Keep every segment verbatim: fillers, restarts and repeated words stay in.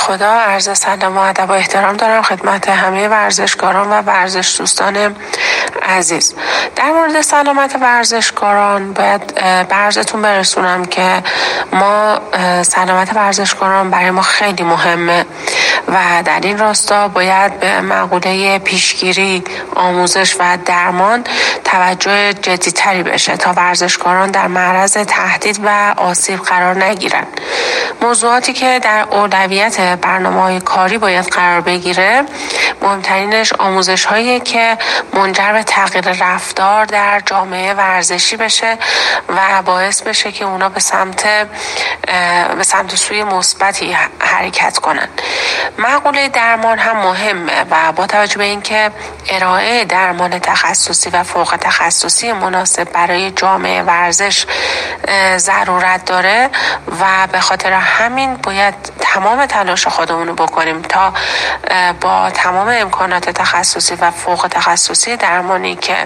خدا، عرض سلام و ادب و احترام دارم خدمت همه ورزشکاران و ورزش دوستان عزیز. در مورد سلامت ورزشکاران باید به عرضتون برسونم که ما سلامت ورزشکاران برای ما خیلی مهمه و در این راستا باید به مقوله پیشگیری، آموزش و درمان توجه جدی‌تری بشه تا ورزشکاران در معرض تهدید و آسیب قرار نگیرن. موضوعاتی که در اولویت برنامه‌های کاری باید قرار بگیره، مهمترینش آموزش هایی که منجر به تغییر رفتار در جامعه ورزشی بشه و باعث بشه که اونا به سمت به سمت سوی مثبتی حرکت کنن. مقوله درمان هم مهمه و با توجه به اینکه ارائه درمان تخصصی و فوق تخصصی مناسب برای جامعه ورزش ضرورت داره و به خاطر همین باید تمام تلاش خودمون رو بکنیم تا با تمام امکانات تخصصی و فوق تخصصی درمانی که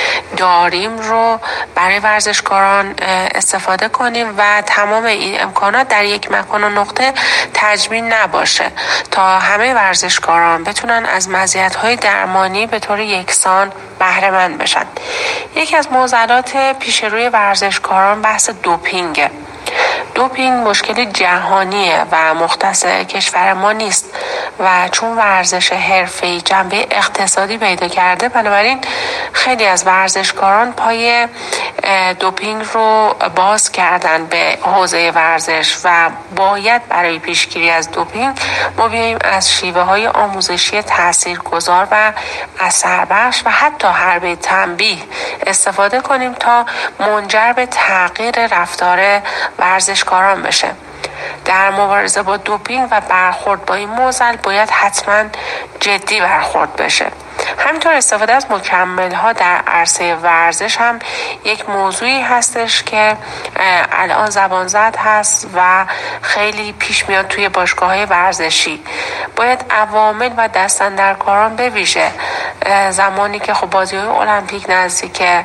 داریم رو برای ورزشکاران استفاده کنیم و تمام این امکانات در یک مکان و نقطه تجمیع نباشه تا همه ورزشکاران بتونن از مزیت‌های درمانی به طور یکسان بهره مند بشن. یکی از معضلات پیش روی ورزشکاران بحث دوپینگه. دوپینگ مشکل جهانیه و مختص کشور ما نیست و چون ورزش حرفه‌ای جنبه اقتصادی پیدا کرده، بنابراین خیلی از ورزشکاران پای دوپینگ رو باز کردن به حوزه ورزش و باید برای پیشگیری از دوپینگ ما بیاییم از شیوه های آموزشی تاثیرگذار و اثربخش و حتی حربه تنبیه استفاده کنیم تا منجر به تغییر رفتار ورزشکاران بشه. در مبارزه با دوپینگ و برخورد با این معضل باید حتما جدی برخورد بشه. همینطور استفاده از مکمل ها در عرصه ورزش هم یک موضوعی هستش که الان زبان زد هست و خیلی پیش میاد توی باشگاه های ورزشی. باید عوامل و دستاندرکاران به ویژه زمانی که خب بازی های المپیک نزدیکه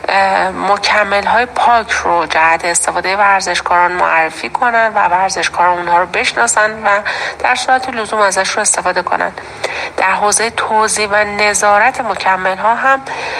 مکمل های پاک رو جهت استفاده ورزشکاران معرفی کنن و ورزشکاران اونها رو بشناسن و در صورت لزوم ازش رو استفاده کنن. در حوزه توزیع و نظارت مکمل ها هم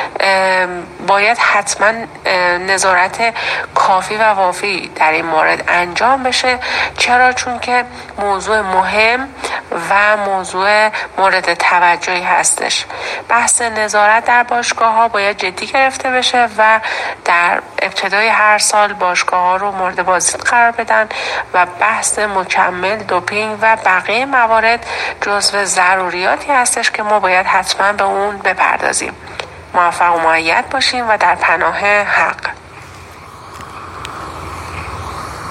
باید حتما نظارت کافی و وافی در این مورد انجام بشه. چرا؟ چون که موضوع مهم و موضوع مورد توجهی هستش. بحث نظارت در باشگاه ها باید جدی گرفته بشه و در ابتدای هر سال باشگاه ها رو مورد بازدید قرار بدن و بحث مکمل، دوپینگ و بقیه موارد جزو ضروریاتی هستش که ما باید حتما به اون بپردازیم. موفق و مؤید باشیم و در پناه حق.